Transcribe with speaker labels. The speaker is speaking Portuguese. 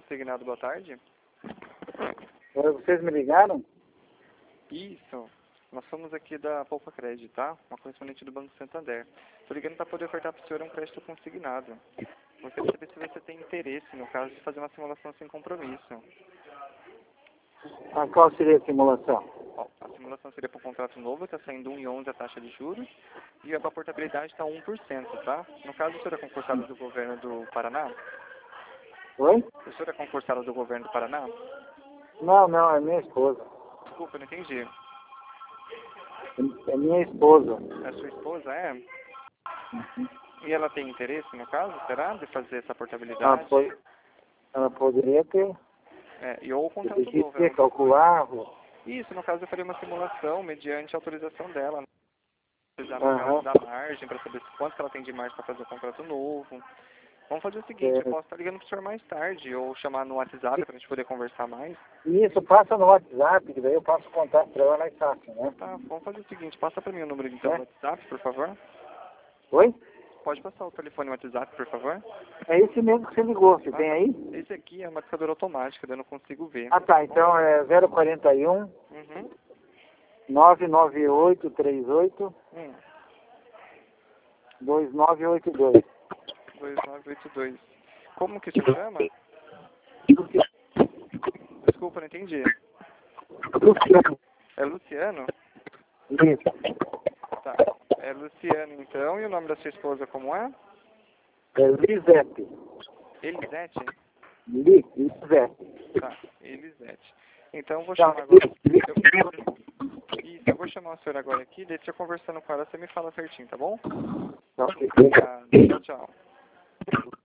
Speaker 1: Consignado, boa tarde.
Speaker 2: Vocês me ligaram?
Speaker 1: Isso. Nós somos aqui da Poupa Crédito, tá? Uma correspondente do Banco Santander. Estou ligando para poder ofertar para o senhor um crédito consignado. Gostaria de saber se você tem interesse, no caso, de fazer uma simulação sem compromisso.
Speaker 2: Qual seria a simulação?
Speaker 1: Ó, a simulação seria para o contrato novo, está saindo 1,11 a taxa de juros, e a portabilidade está 1%, tá? No caso, o senhor é concursado do governo do Paraná?
Speaker 2: Oi?
Speaker 1: O senhor é concursado do governo do Paraná?
Speaker 2: Não, é minha esposa.
Speaker 1: Desculpa, eu não entendi.
Speaker 2: É minha esposa.
Speaker 1: A sua esposa é? E ela tem interesse, no caso, será, de fazer essa portabilidade?
Speaker 2: Ela poderia ter.
Speaker 1: E ou o contrato
Speaker 2: Poderia
Speaker 1: novo.
Speaker 2: ter, calcular.
Speaker 1: Isso, no caso, eu faria uma simulação mediante a autorização dela. Precisar
Speaker 2: Aham.
Speaker 1: da margem, para saber quanto que ela tem de margem para fazer o contrato novo. Vamos fazer o seguinte, eu posso estar ligando para o senhor mais tarde, ou chamar no WhatsApp para a gente poder conversar mais.
Speaker 2: Isso, passa no WhatsApp, que daí eu passo o contato para ela mais fácil, né?
Speaker 1: Tá, vamos fazer o seguinte, passa para mim o número então do WhatsApp, por favor.
Speaker 2: Oi?
Speaker 1: Pode passar o telefone no WhatsApp, por favor?
Speaker 2: É esse mesmo que você ligou, você tem aí?
Speaker 1: Esse aqui é uma marcadora automática, eu não consigo ver.
Speaker 2: Ah, tá, então é 041
Speaker 1: Uhum.
Speaker 2: 99838 2982.
Speaker 1: 2982. Como que se chama? Desculpa, não entendi.
Speaker 2: Luciano.
Speaker 1: É Luciano?
Speaker 2: Isso.
Speaker 1: Tá. É Luciano, então. E o nome da sua esposa como é?
Speaker 2: É Lisete.
Speaker 1: Elisete?
Speaker 2: Lisete.
Speaker 1: Tá, Elisete. Então, eu vou chamar agora... Eu vou chamar o senhor agora aqui, daí você conversando com ela, você me fala certinho, tá bom?
Speaker 2: Ok.
Speaker 1: Obrigado. Tchau, tchau.